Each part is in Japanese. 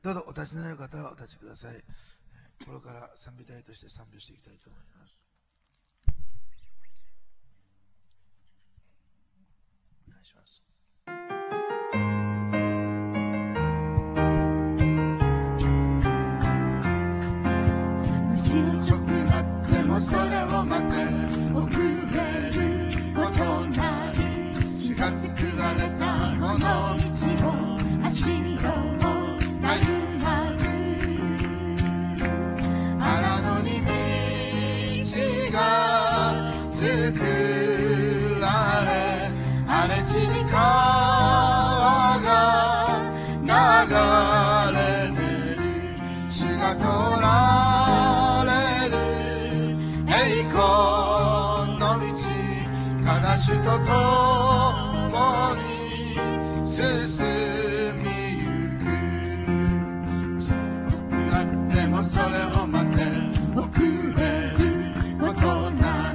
どうぞお立ちになる方はお立ちください。これから賛美隊として賛美していきたいと思います。お願いします。 遅くなってもそれを待て、遅れることない。主が作られたこの道を足を歩まず、荒野に道が作られ、荒れ地に川が流れ出る。主が通られる栄光の道、正しと共に進みゆく。遅くなってもそれを待て、遅れることない。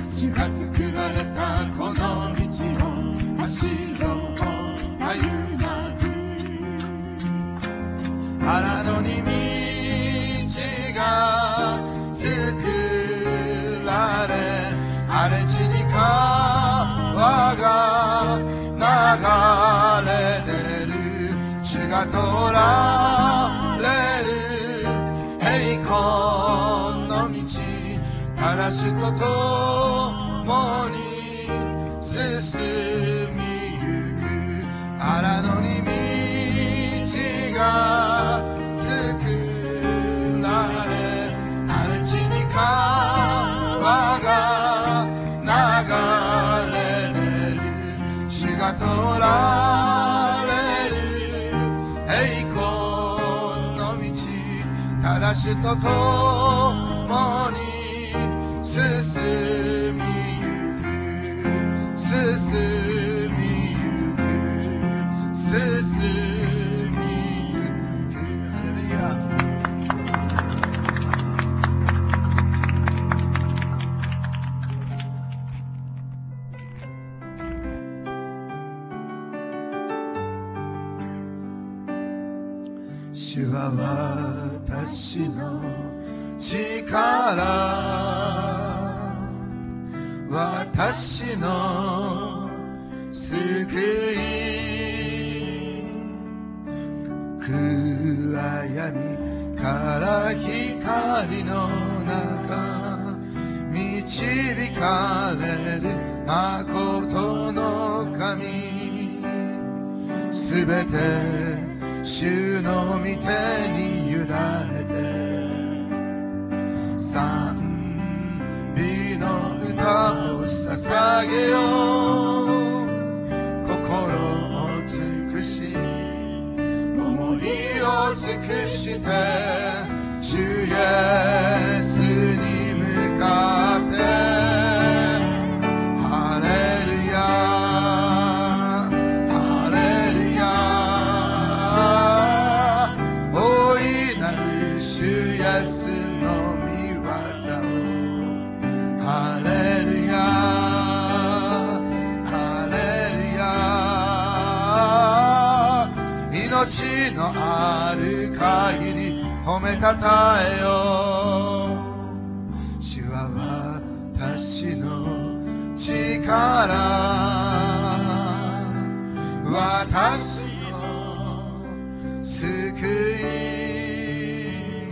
主が作られたこの道を足を歩まず、荒野に道が作られ、荒れ地に川が流れ出る。主が通られる栄光の道、正しと共に進みゆく。荒野に道が作られ、荒れ地に川が流れ出る。主が通られる栄光の道、正しと共に進みゆく、進みゆく、進みゆく。ハレルヤ。主は私の力、私の救い、暗闇から光の中、導かれる誠の神、すべて主の御手に委ねて、賛美の歌を捧げよう。心を尽くし、思いを尽くして、主イエスに向かって、ハレルヤ命のある限り褒めたたえよう。主は私の力、私の救い、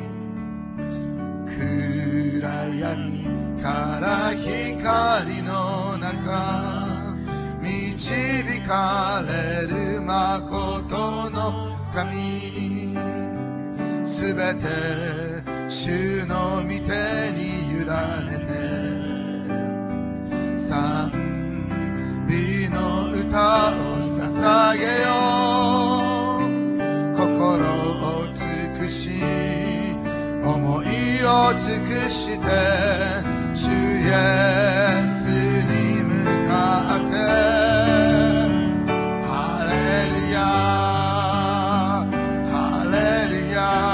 暗闇から光の中、導かれる誠の神、すべて主の御手に委ねて、賛美の歌を捧げよう。心を尽くし、思いを尽くして、主イエスに向かって、ハレルヤハレル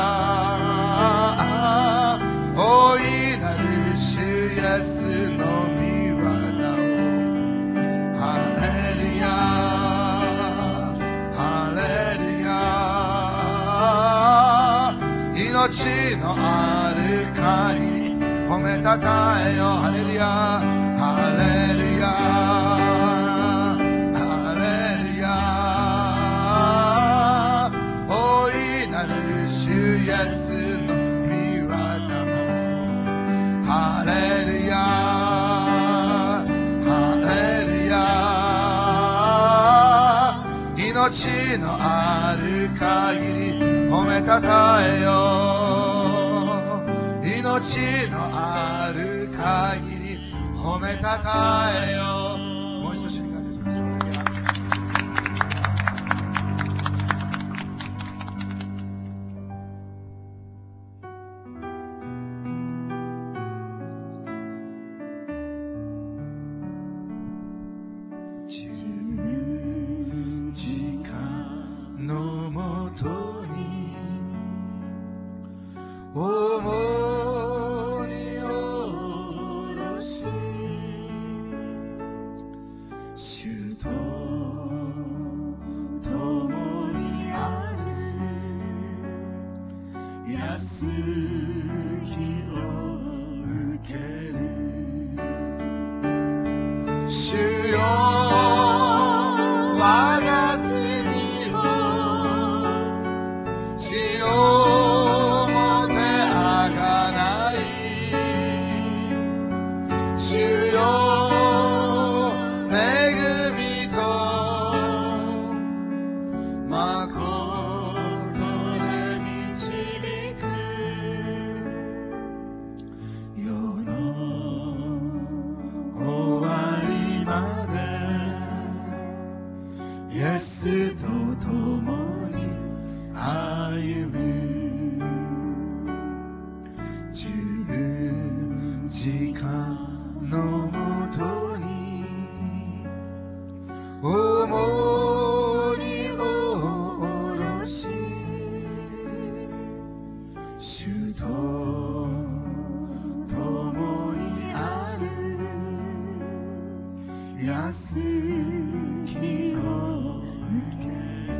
ヤ、大いなる主イエスの御業を、ハレルヤハレルヤ命のある限り褒めたたえよハレルヤハレルヤハレルヤ大いなる主イエスの御業もハレルヤハレルヤ命のある限り褒めたたえよ命のある限り褒めたたえよもう一度主に感謝しましょう十字架のもとに重荷を下ろし主と共にある安きを受ける主よ我が罪を血をもてあがない主よ恵みと誠で導く世の終わりまでイエスと共に歩む十字架のもとに重荷を下ろし主と共にある安きを受け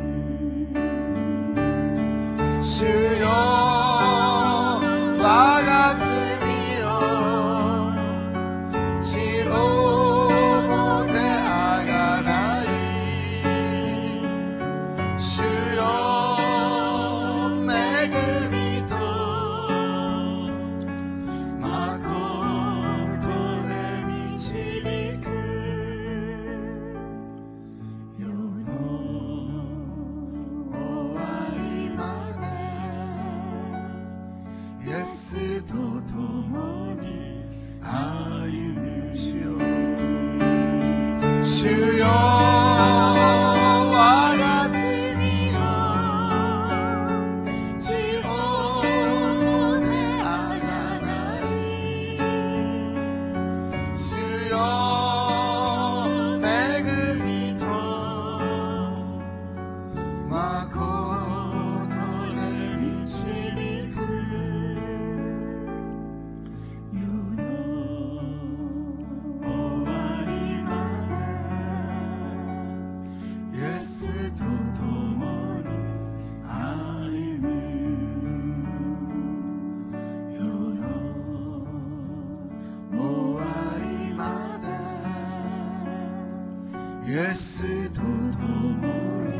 る主よ我が罪を血をもてあがない主よ恵みと誠で導く世の終わりまでイエスと共に歩む主よ主よ我が罪を血をもてあがない主よ恵みと誠で導く世の終わりまでイエスと共に歩む世の終わりまでイエスと共に